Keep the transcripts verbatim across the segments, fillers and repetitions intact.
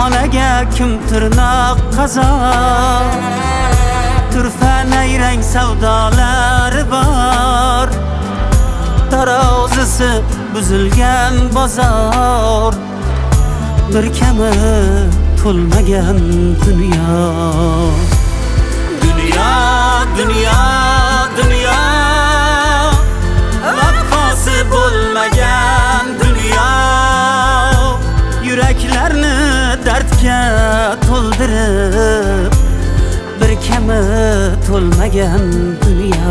Donaga kim tirnoq qazor, turfa nayrang savdolari bor. Tarozisi buzilgan bozor, bir kami to'lmagan dunyo. Dunyo, dunyo, dunyo, vafosi bo'lmagan dunyo. Yuraklarni dardga to'ldirib, bir kami to'lmagan dunyo.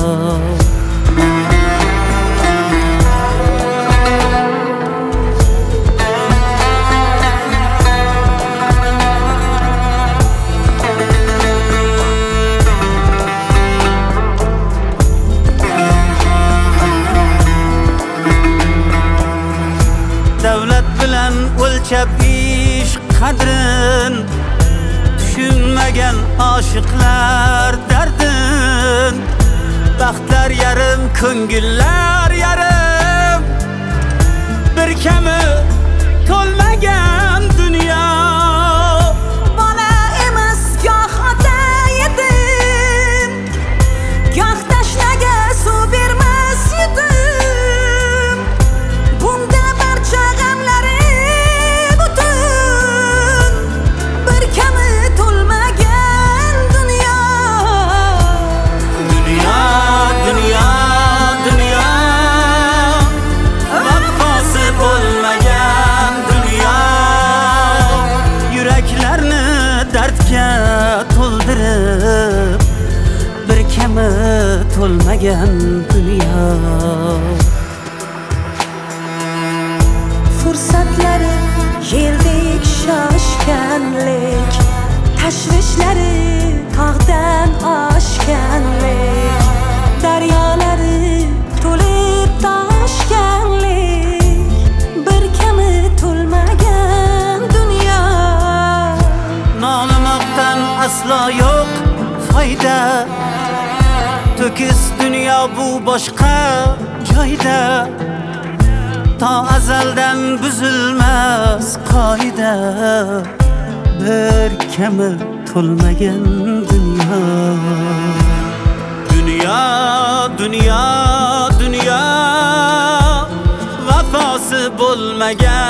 Davlat bilan o'lchab ish qadrin, tushunmagan oshiqlar dardin. Baxtlar yarim, ko'ngillar yarim, bir kami to'lmagan dunyo. Bola emas goh ota yetim, goh tashnaga suv bermas yetim. Bunda barcha g'amlari butun, bir kami to'lmagan dunyo. Dunyo, dunyo, dunyo, vafosi bo'lmagan dunyo. Yuraklarni dardga to'ldirib, bir kami to'lmagan dunyo. Fursatlari yeldek shoshganlik, tashvishlari tog'dan oshganlik, daryolari to'lib toshganlik, bir kami to'lmagan dunyo. Nolimoqdan aslo yo'q foyda, to'kis dunyo bu boshqa joyda. To azaldan buzilmas qoida, bir kami to'lmagan dunyo. Dunyo, dunyo, dunyo, vafosi bo'lmagan